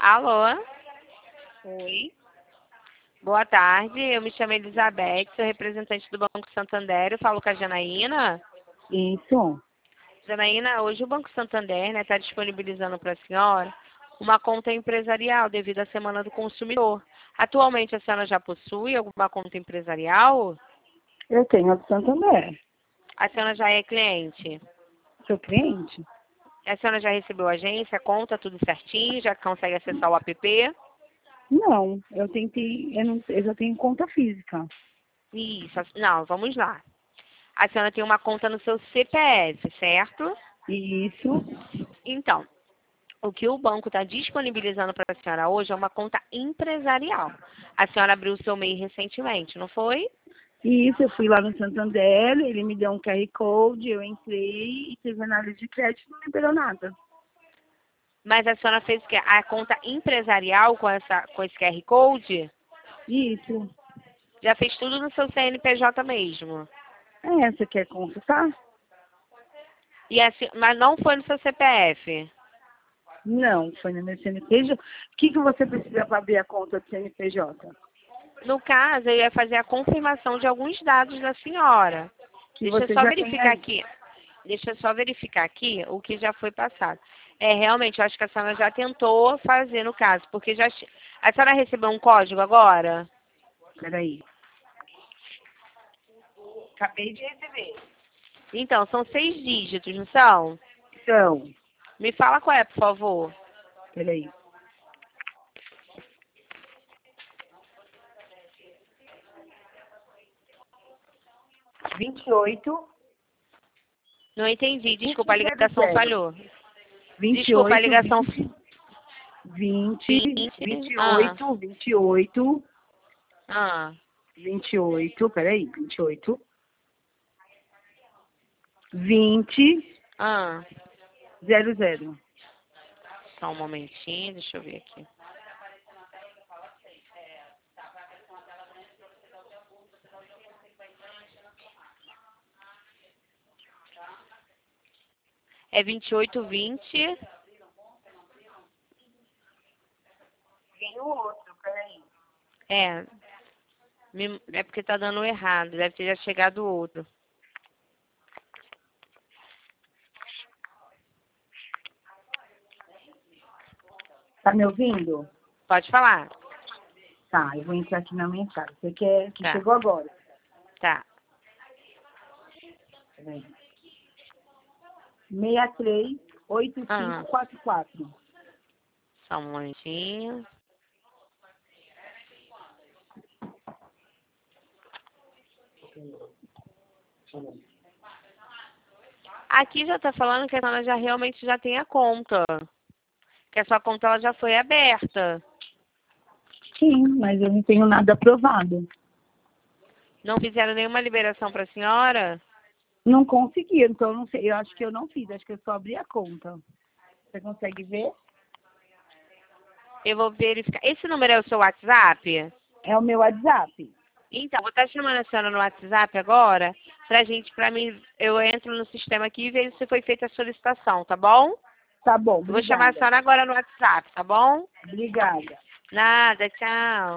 Alô, Oi, boa tarde. Eu me chamo Elizabeth, sou representante do Banco Santander. Eu falo com a Janaína. isso. Janaína, hoje o Banco Santander está disponibilizando para a senhora uma conta empresarial devido à Semana do Consumidor. Atualmente a senhora já possui alguma conta empresarial? Eu tenho a do Santander. A senhora já é cliente? Sou cliente? A senhora já recebeu a agência, conta tudo certinho, já consegue acessar o app? Não, eu tentei, eu já tenho conta física. Isso, não, vamos lá. A senhora tem uma conta no seu CPF, certo? Isso, Então, o que o banco está disponibilizando para a senhora hoje é uma conta empresarial. A senhora abriu o seu MEI recentemente, não foi? isso, eu fui lá no Santander, ele me deu um QR Code, eu entrei e teve análise de crédito e não liberou nada. Mas a senhora fez o quê? A conta empresarial com esse QR Code? Isso. Já fez tudo no seu CNPJ mesmo. Você quer consultar? E mas não foi no seu CPF. Não, foi no meu CNPJ. O que você precisa para abrir a conta do CNPJ? No caso, eu ia fazer a confirmação de alguns dados da senhora. Que Deixa eu você só já tem verificar aí. aqui. Deixa eu só verificar aqui o que já foi passado. Realmente, eu acho que a senhora já tentou fazer no caso, porque a senhora recebeu um código agora? Peraí. Acabei de receber. Então, são 6 dígitos, não são? Então, Me fala qual é, por favor. peraí. 28, Não entendi, desculpa, a 2000. ligação falhou. Desculpa, a 28, ligação 20, 20. 28, 28, Ah, 28, peraí, 28, 20, ah. 00. Só um momentinho, deixa eu ver aqui. É 2820. Tem o outro, peraí. É, é porque tá dando errado, deve ter já chegado outro. Tá me ouvindo? Pode falar. Tá, eu vou entrar aqui na mensagem. Você quer que Tá, chegou agora? tá. Peraí. 63 Ah, 8544. só um momentinho. Aqui já tá falando que a senhora já realmente já tem a conta. Que a sua conta ela já foi aberta. Sim, mas eu não tenho nada aprovado. Não fizeram nenhuma liberação para a senhora? Não consegui, então eu não sei. Eu acho que eu não fiz, acho que eu só abri a conta. Você consegue ver? Eu vou verificar. Esse número é o seu WhatsApp? É o meu WhatsApp. Então, vou estar chamando a senhora no WhatsApp agora, pra mim, eu entro no sistema aqui e vejo se foi feita a solicitação, tá bom? Tá bom, Eu vou chamar a obrigada. senhora agora no WhatsApp, tá bom? Obrigada. Nada, tchau.